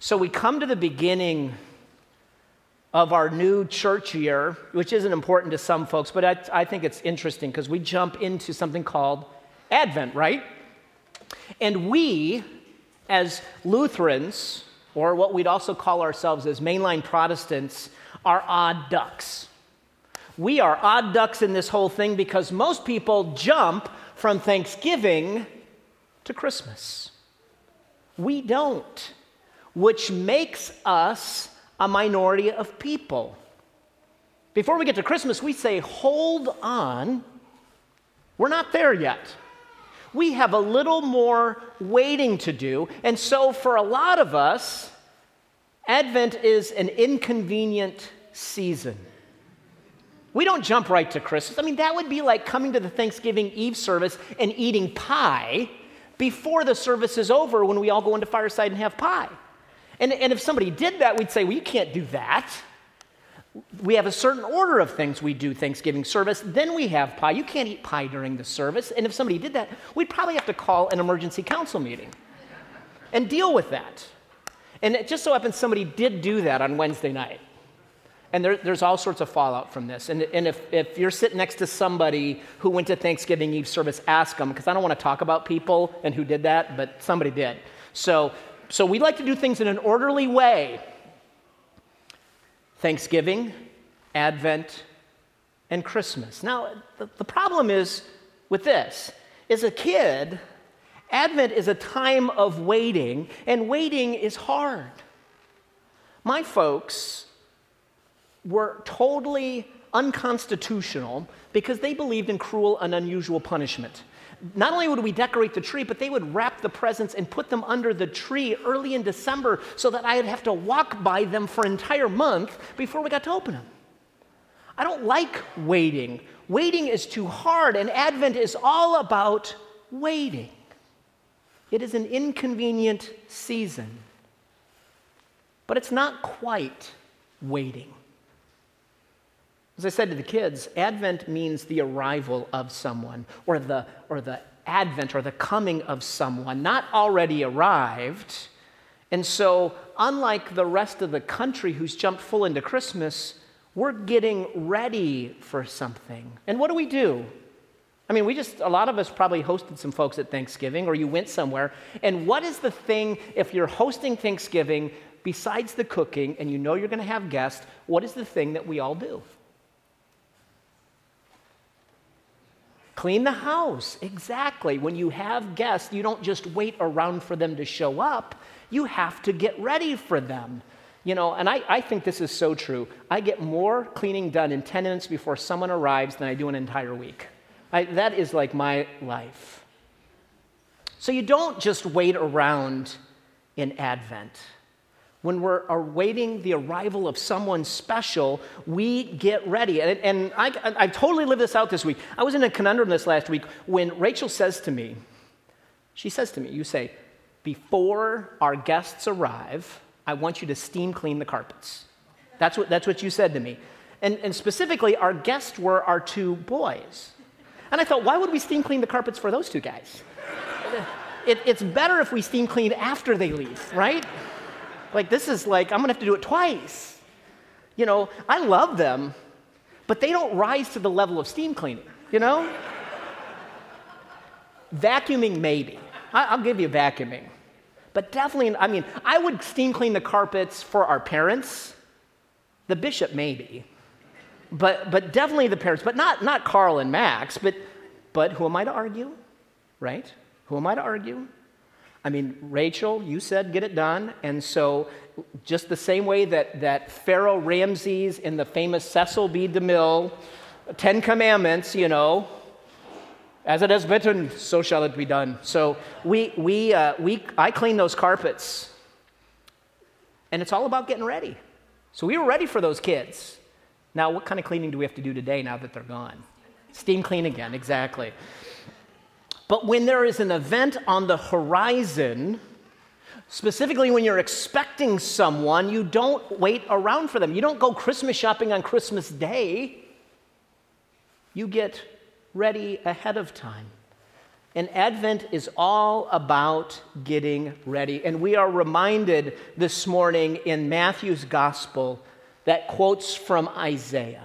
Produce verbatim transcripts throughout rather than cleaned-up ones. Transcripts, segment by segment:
So we come to the beginning of our new church year, which isn't important to some folks, but I, I think it's interesting because we jump into something called Advent, right? And we, as Lutherans, or what we'd also call ourselves as mainline Protestants, are odd ducks. We are odd ducks in this whole thing because most people jump from Thanksgiving to Christmas. We don't, which makes us a minority of people. Before we get to Christmas, we say, hold on, we're not there yet. We have a little more waiting to do, and so for a lot of us, Advent is an inconvenient season. We don't jump right to Christmas. I mean, that would be like coming to the Thanksgiving Eve service and eating pie before the service is over when we all go into Fireside and have pie. And, and if somebody did that, we'd say, well, you can't do that. We have a certain order of things we do Thanksgiving service, then we have pie. You can't eat pie during the service. And if somebody did that, we'd probably have to call an emergency council meeting and deal with that. And it just so happens somebody did do that on Wednesday night. And there, there's all sorts of fallout from this. And, and if, if you're sitting next to somebody who went to Thanksgiving Eve service, ask them, because I don't want to talk about people and who did that, but somebody did. So, so we like to do things in an orderly way. Thanksgiving, Advent, and Christmas. Now, the, the problem is with this. As a kid, Advent is a time of waiting, and waiting is hard. My folks were totally unconstitutional because they believed in cruel and unusual punishment. Not only would we decorate the tree, but they would wrap the presents and put them under the tree early in December so that I'd have to walk by them for an entire month before we got to open them. I don't like waiting. Waiting is too hard, and Advent is all about waiting. It is an inconvenient season, but it's not quite waiting. As I said to the kids, Advent means the arrival of someone, or the, or the advent, or the coming of someone, not already arrived. And so, unlike the rest of the country who's jumped full into Christmas, we're getting ready for something. And what do we do? I mean, we just, a lot of us probably hosted some folks at Thanksgiving, or you went somewhere. And what is the thing, if you're hosting Thanksgiving, besides the cooking, and you know you're going to have guests, what is the thing that we all do? Clean the house, exactly. When you have guests, you don't just wait around for them to show up. You have to get ready for them. You know, and I, I think this is so true. I get more cleaning done in ten minutes before someone arrives than I do an entire week. I, that is like my life. So you don't just wait around in Advent. When we're awaiting the arrival of someone special, we get ready. And, and I, I totally lived this out this week. I was in a conundrum this last week when Rachel says to me, she says to me, you say, before our guests arrive, I want you to steam clean the carpets. That's what, that's what you said to me. And, and specifically, our guests were our two boys. And I thought, why would we steam clean the carpets for those two guys? It, it's better if we steam clean after they leave, right? Like, this is like, I'm going to have to do it twice. You know, I love them, but they don't rise to the level of steam cleaning, you know? Vacuuming, maybe. I, I'll give you vacuuming. But definitely, I mean, I would steam clean the carpets for our parents. The bishop, maybe. But but definitely the parents, but not, not Carl and Max, but, but who am I to argue, right? Who am I to argue? I mean, Rachel, you said get it done, and so just the same way that, that Pharaoh Ramses in the famous Cecil B. DeMille Ten Commandments, you know, as it has been written, so shall it be done. So we we uh, we I clean those carpets, and it's all about getting ready. So we were ready for those kids. Now, what kind of cleaning do we have to do today now that they're gone? Steam clean again, exactly. But when there is an event on the horizon, specifically when you're expecting someone, you don't wait around for them. You don't go Christmas shopping on Christmas Day. You get ready ahead of time. And Advent is all about getting ready. And we are reminded this morning in Matthew's gospel that quotes from Isaiah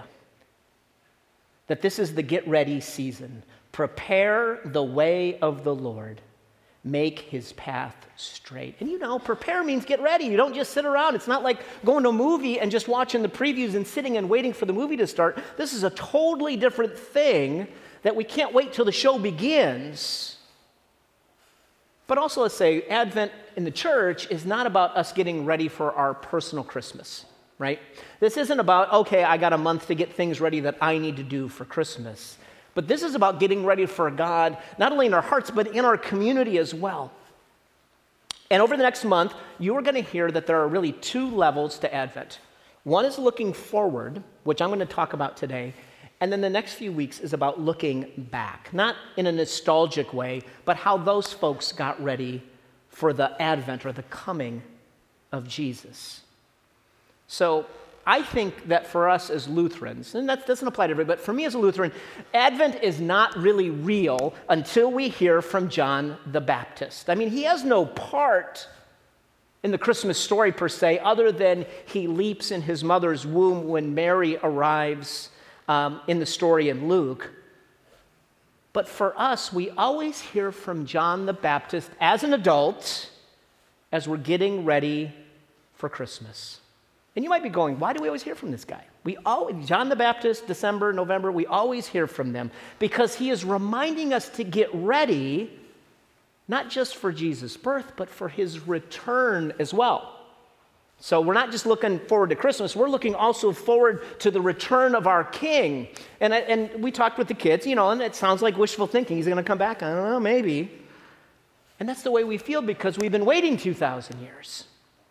that this is the get ready season. Prepare the way of the Lord. Make his path straight. And you know, prepare means get ready. You don't just sit around. It's not like going to a movie and just watching the previews and sitting and waiting for the movie to start. This is a totally different thing that we can't wait till the show begins. But also, let's say, Advent in the church is not about us getting ready for our personal Christmas, right? This isn't about, okay, I got a month to get things ready that I need to do for Christmas. But this is about getting ready for God, not only in our hearts, but in our community as well. And over the next month, you are going to hear that there are really two levels to Advent. One is looking forward, which I'm going to talk about today. And then the next few weeks is about looking back, not in a nostalgic way, but how those folks got ready for the advent or the coming of Jesus. So I think that for us as Lutherans, and that doesn't apply to everybody, but for me as a Lutheran, Advent is not really real until we hear from John the Baptist. I mean, he has no part in the Christmas story per se, other than he leaps in his mother's womb when Mary arrives um, in the story in Luke. But for us, we always hear from John the Baptist as an adult as we're getting ready for Christmas. And you might be going, why do we always hear from this guy? We always, John the Baptist, December, November, we always hear from them because he is reminding us to get ready, not just for Jesus' birth, but for his return as well. So we're not just looking forward to Christmas, we're looking also forward to the return of our King. And, and we talked with the kids, you know, and it sounds like wishful thinking. He's going to come back, I don't know, maybe. And that's the way we feel because we've been waiting two thousand years.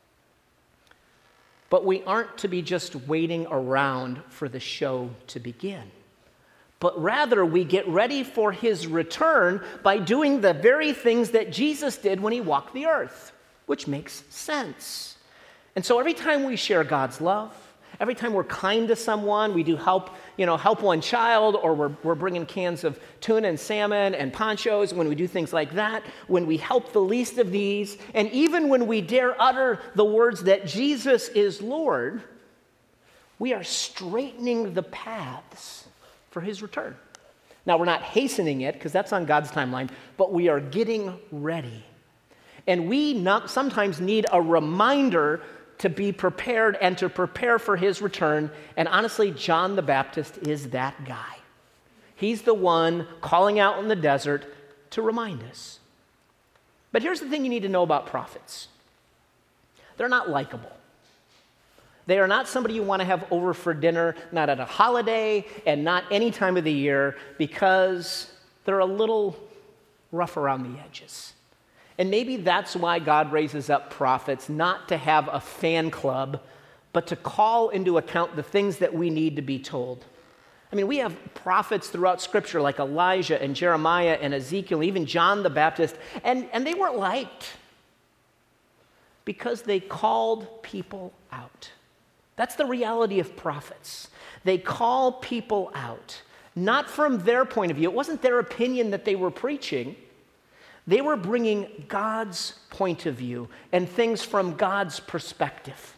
But we aren't to be just waiting around for the show to begin. But rather, we get ready for his return by doing the very things that Jesus did when he walked the earth, which makes sense. And so every time we share God's love, every time we're kind to someone, we do help, you know, help one child, or we're, we're bringing cans of tuna and salmon and ponchos, when we do things like that, when we help the least of these, and even when we dare utter the words that Jesus is Lord, we are straightening the paths for his return. Now, we're not hastening it, because that's on God's timeline, but we are getting ready. And we not, sometimes need a reminder to be prepared and to prepare for his return. And honestly, John the Baptist is that guy. He's the one calling out in the desert to remind us. But here's the thing you need to know about prophets. They're not likable. They are not somebody you want to have over for dinner, not at a holiday and not any time of the year, because they're a little rough around the edges. And maybe that's why God raises up prophets, not to have a fan club, but to call into account the things that we need to be told. I mean, we have prophets throughout Scripture like Elijah and Jeremiah and Ezekiel, even John the Baptist, and, and they weren't liked because they called people out. That's the reality of prophets. They call people out, not from their point of view. It wasn't their opinion that they were preaching. They were bringing God's point of view and things from God's perspective.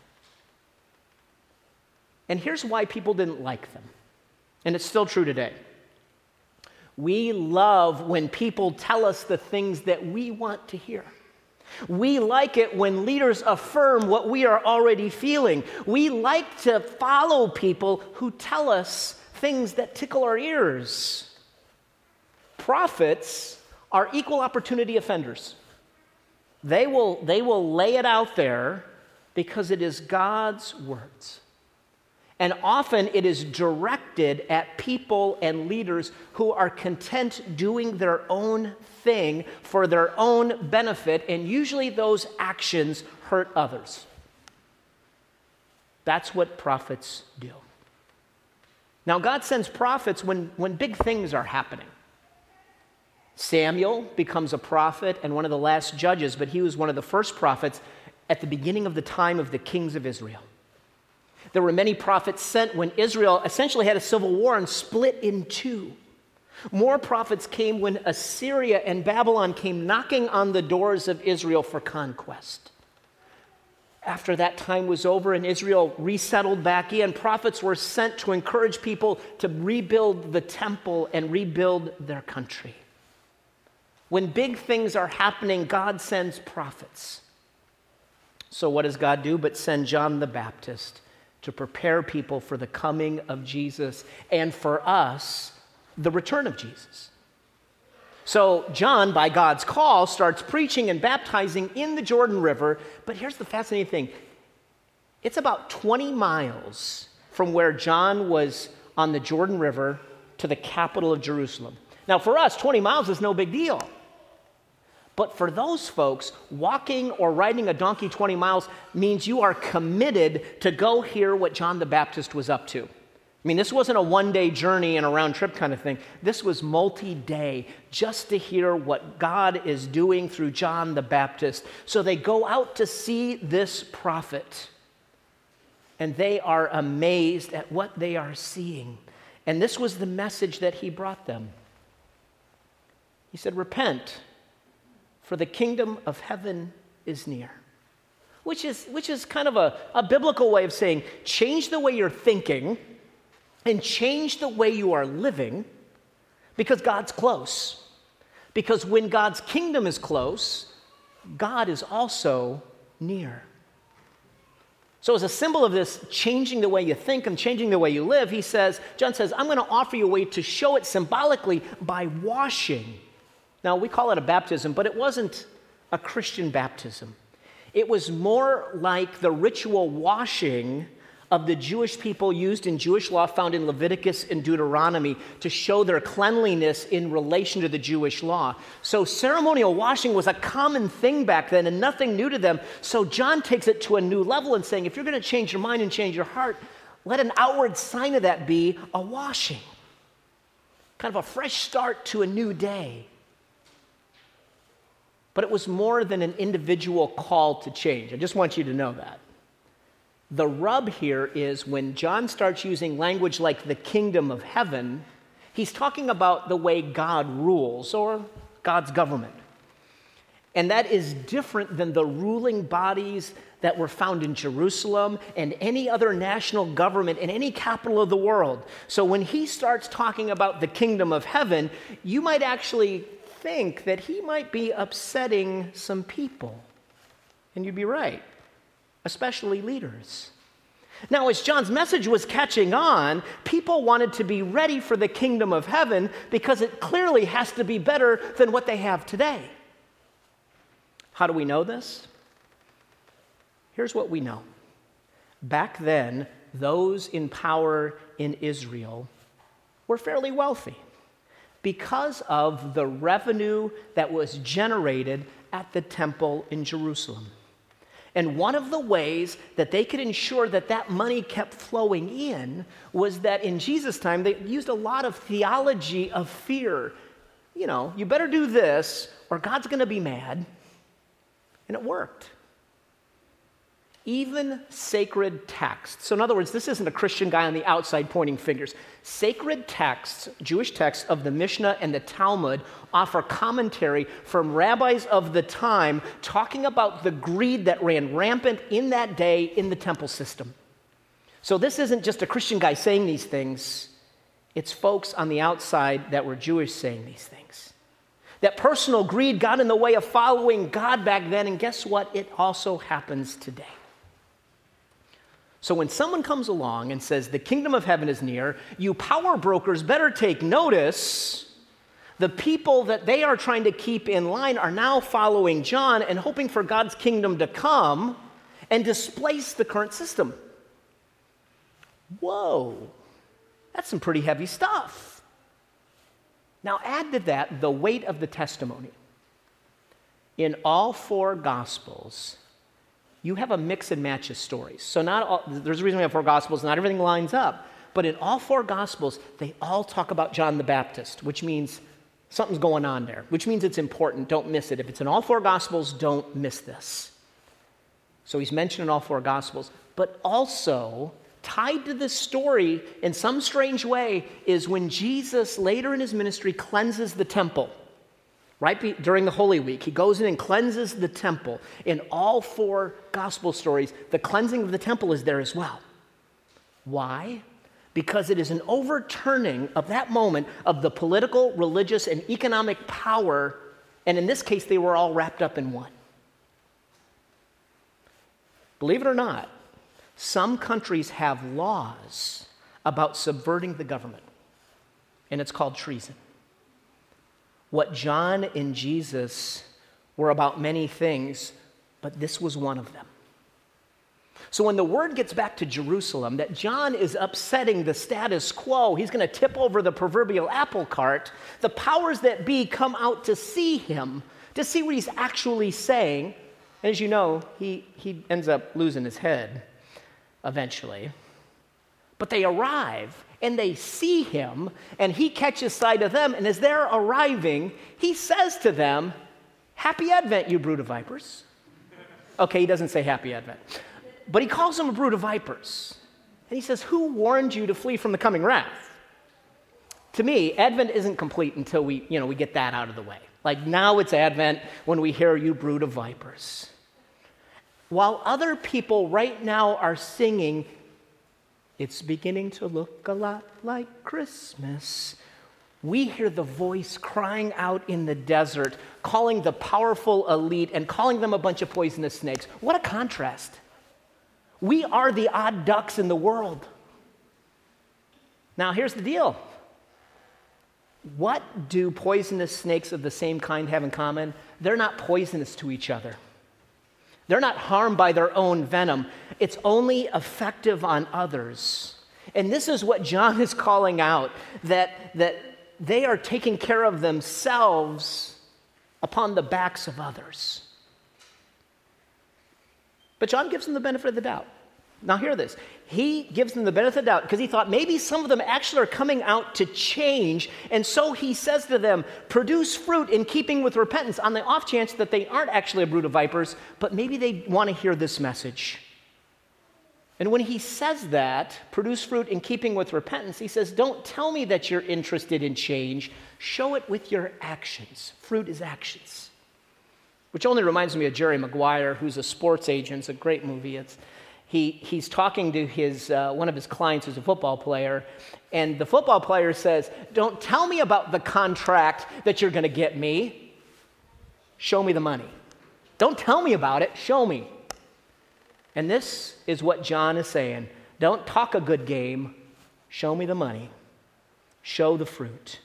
And here's why people didn't like them. And it's still true today. We love when people tell us the things that we want to hear. We like it when leaders affirm what we are already feeling. We like to follow people who tell us things that tickle our ears. Prophets are equal opportunity offenders. They will, they will lay it out there because it is God's words. And often it is directed at people and leaders who are content doing their own thing for their own benefit, and usually those actions hurt others. That's what prophets do. Now, God sends prophets when, when big things are happening. Samuel becomes a prophet and one of the last judges, but he was one of the first prophets at the beginning of the time of the kings of Israel. There were many prophets sent when Israel essentially had a civil war and split in two. More prophets came when Assyria and Babylon came knocking on the doors of Israel for conquest. After that time was over and Israel resettled back in, prophets were sent to encourage people to rebuild the temple and rebuild their country. When big things are happening, God sends prophets. So what does God do but send John the Baptist to prepare people for the coming of Jesus and for us, the return of Jesus? So John, by God's call, starts preaching and baptizing in the Jordan River. But here's the fascinating thing. It's about twenty miles from where John was on the Jordan River to the capital of Jerusalem. Now, for us, twenty miles is no big deal. But for those folks, walking or riding a donkey twenty miles means you are committed to go hear what John the Baptist was up to. I mean, this wasn't a one-day journey and a round trip kind of thing. This was multi-day just to hear what God is doing through John the Baptist. So they go out to see this prophet, and they are amazed at what they are seeing. And this was the message that he brought them. He said, "Repent, for the kingdom of heaven is near." Which is, which is kind of a, a biblical way of saying, change the way you're thinking and change the way you are living, because God's close. Because when God's kingdom is close, God is also near. So as a symbol of this changing the way you think and changing the way you live, he says, John says, I'm going to offer you a way to show it symbolically by washing. Now, we call it a baptism, but it wasn't a Christian baptism. It was more like the ritual washing of the Jewish people used in Jewish law found in Leviticus and Deuteronomy to show their cleanliness in relation to the Jewish law. So ceremonial washing was a common thing back then and nothing new to them. So John takes it to a new level and saying, if you're going to change your mind and change your heart, let an outward sign of that be a washing. Kind of a fresh start to a new day. But it was more than an individual call to change. I just want you to know that. The rub here is when John starts using language like the kingdom of heaven, he's talking about the way God rules or God's government. And that is different than the ruling bodies that were found in Jerusalem and any other national government in any capital of the world. So when he starts talking about the kingdom of heaven, you might actually think that he might be upsetting some people. And you'd be right. Especially leaders. Now, as John's message was catching on, people wanted to be ready for the kingdom of heaven because it clearly has to be better than what they have today. How do we know this? Here's what we know. Back then, those in power in Israel were fairly wealthy because of the revenue that was generated at the temple in Jerusalem. And one of the ways that they could ensure that that money kept flowing in was that in Jesus' time, they used a lot of theology of fear. You know, you better do this or God's going to be mad. And it worked. Even sacred texts. So in other words, this isn't a Christian guy on the outside pointing fingers. Sacred texts, Jewish texts of the Mishnah and the Talmud offer commentary from rabbis of the time talking about the greed that ran rampant in that day in the temple system. So this isn't just a Christian guy saying these things. It's folks on the outside that were Jewish saying these things. That personal greed got in the way of following God back then, and guess what? It also happens today. So when someone comes along and says, the kingdom of heaven is near, you power brokers better take notice. The people that they are trying to keep in line are now following John and hoping for God's kingdom to come and displace the current system. Whoa, that's some pretty heavy stuff. Now add to that the weight of the testimony. In all four Gospels, you have a mix and match of stories. So not all, there's a reason we have four Gospels, not everything lines up. But in all four Gospels, they all talk about John the Baptist, which means something's going on there, which means it's important. Don't miss it. If it's in all four Gospels, don't miss this. So he's mentioned in all four Gospels. But also, tied to this story in some strange way is when Jesus, later in his ministry, cleanses the temple. Right be, during the Holy Week, he goes in and cleanses the temple. In all four gospel stories, the cleansing of the temple is there as well. Why? Because it is an overturning of that moment of the political, religious, and economic power, and in this case, they were all wrapped up in one. Believe it or not, some countries have laws about subverting the government, and it's called treason. What John and Jesus were about many things, but this was one of them. So when the word gets back to Jerusalem that John is upsetting the status quo, he's going to tip over the proverbial apple cart, the powers that be come out to see him, to see what he's actually saying. And as you know, he, he ends up losing his head eventually. But they arrive and they see him, and he catches sight of them, and as they're arriving, he says to them, "Happy Advent, you brood of vipers." Okay, he doesn't say happy Advent, but he calls them a brood of vipers. And he says, "Who warned you to flee from the coming wrath?" To me, Advent isn't complete until we, you know, we get that out of the way. Like now it's Advent when we hear "you brood of vipers." While other people right now are singing, "It's beginning to look a lot like Christmas," we hear the voice crying out in the desert, calling the powerful elite and calling them a bunch of poisonous snakes. What a contrast. We are the odd ducks in the world. Now, here's the deal. What do poisonous snakes of the same kind have in common? They're not poisonous to each other. They're not harmed by their own venom. It's only effective on others. And this is what John is calling out, that, that they are taking care of themselves upon the backs of others. But John gives them the benefit of the doubt. Now hear this. He gives them the benefit of the doubt because he thought maybe some of them actually are coming out to change. And so he says to them, produce fruit in keeping with repentance, on the off chance that they aren't actually a brood of vipers, but maybe they want to hear this message. And when he says that, produce fruit in keeping with repentance, he says, don't tell me that you're interested in change. Show it with your actions. Fruit is actions. Which only reminds me of Jerry Maguire, who's a sports agent. It's a great movie. It's He, he's talking to his uh, one of his clients who's a football player, and the football player says, don't tell me about the contract that you're going to get me. Show me the money. Don't tell me about it. Show me. And this is what John is saying. Don't talk a good game. Show me the money. Show the fruit.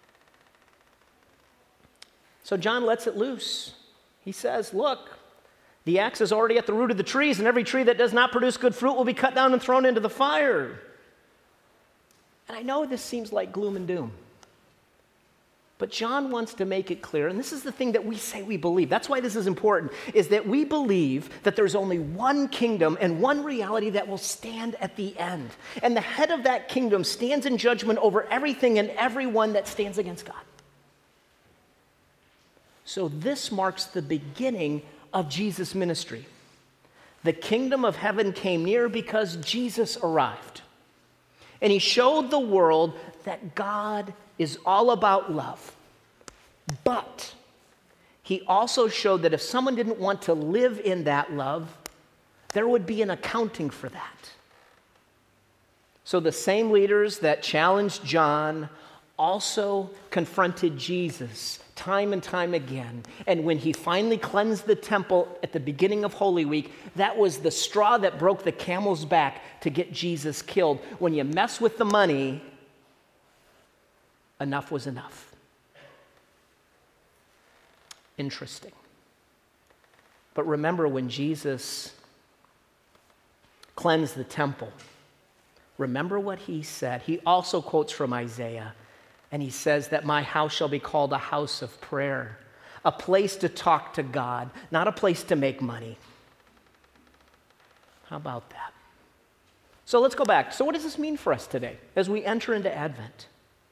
So John lets it loose. He says, look, the axe is already at the root of the trees, and every tree that does not produce good fruit will be cut down and thrown into the fire. And I know this seems like gloom and doom, but John wants to make it clear, and this is the thing that we say we believe. That's why this is important, is that we believe that there's only one kingdom and one reality that will stand at the end. And the head of that kingdom stands in judgment over everything and everyone that stands against God. So this marks the beginning of Jesus' ministry. The kingdom of heaven came near because Jesus arrived. And he showed the world that God is all about love. But he also showed that if someone didn't want to live in that love, there would be an accounting for that. So the same leaders that challenged John also confronted Jesus time and time again. And when he finally cleansed the temple at the beginning of Holy Week, that was the straw that broke the camel's back to get Jesus killed. When you mess with the money, enough was enough. Interesting. But remember, when Jesus cleansed the temple, remember what he said. He also quotes from Isaiah. And he says that my house shall be called a house of prayer, a place to talk to God, not a place to make money. How about that? So let's go back. So what does this mean for us today as we enter into Advent?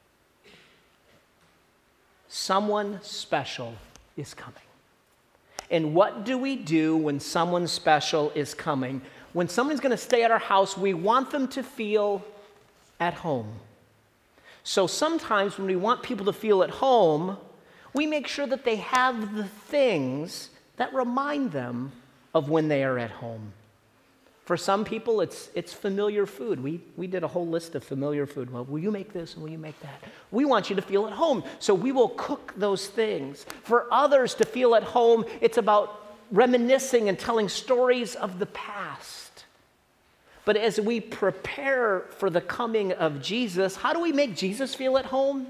Someone special is coming. And what do we do when someone special is coming? when someone's going to stay at our house, we want them to feel at home. So sometimes when we want people to feel at home, we make sure that they have the things that remind them of when they are at home. For some people, it's it's familiar food. We, we did a whole list of familiar food. Well, will you make this and will you make that? We want you to feel at home, so we will cook those things. For others to feel at home, it's about reminiscing and telling stories of the past. But as we prepare for the coming of Jesus, how do we make Jesus feel at home?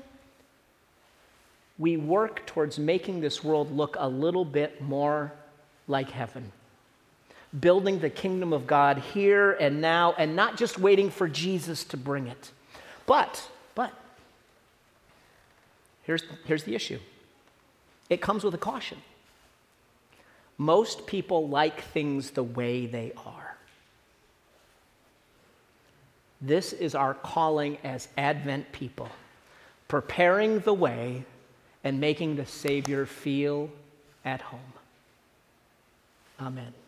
We work towards making this world look a little bit more like heaven. Building the kingdom of God here and now, and not just waiting for Jesus to bring it. But, but, here's, here's the issue. It comes with a caution. Most people like things the way they are. This is our calling as Advent people, preparing the way and making the Savior feel at home. Amen.